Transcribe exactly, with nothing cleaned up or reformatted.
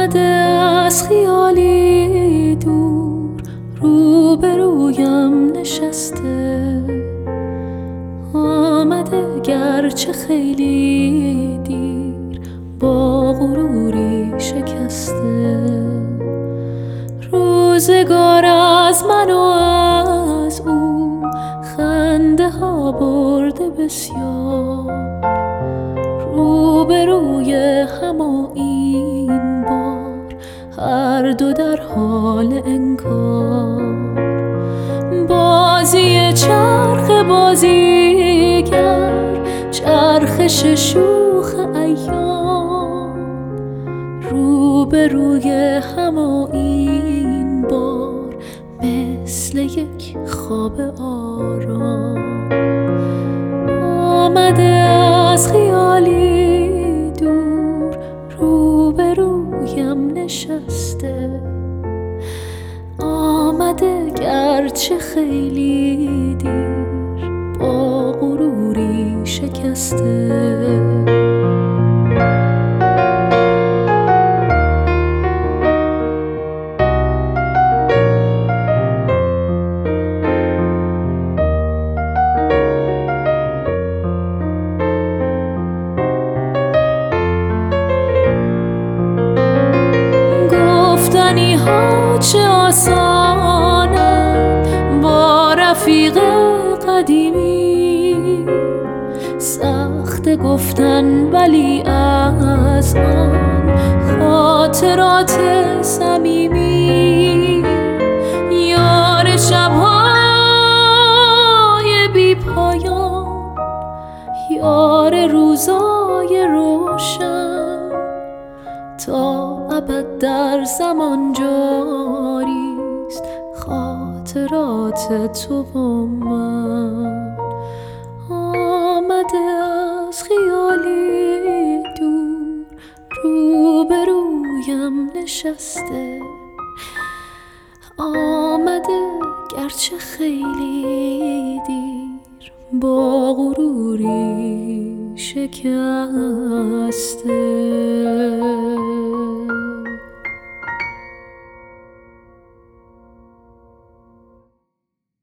آمده از خیالی دور، روبرویم نشسته. آمده گرچه خیلی دیر، با غروری شکسته. روزگار از من و از او خنده ها برده بسیار. روبروی هم و این بار هر دو در حال انکار. بازی چرخ بازیگر، چرخش شوخ ایام. روبروی هم و این بار مثل یک خواب آرام. آمده از خیالی دور، روبرویم نشسته. آمده گرچه خیلی دیر، با غروری شکسته. گفتنی ها چه آسانم با رفیق قدیمی، سخت گفتن ولی از آن خاطرات صمیمی. یار شب‌های بی پایان، یار روزای روشن، تا ابد در زمان جاریست خاطرات تو و من. آمده از خیالی دور، روبرویم نشسته. آمده گرچه خیلی دیر، با غروری شکسته.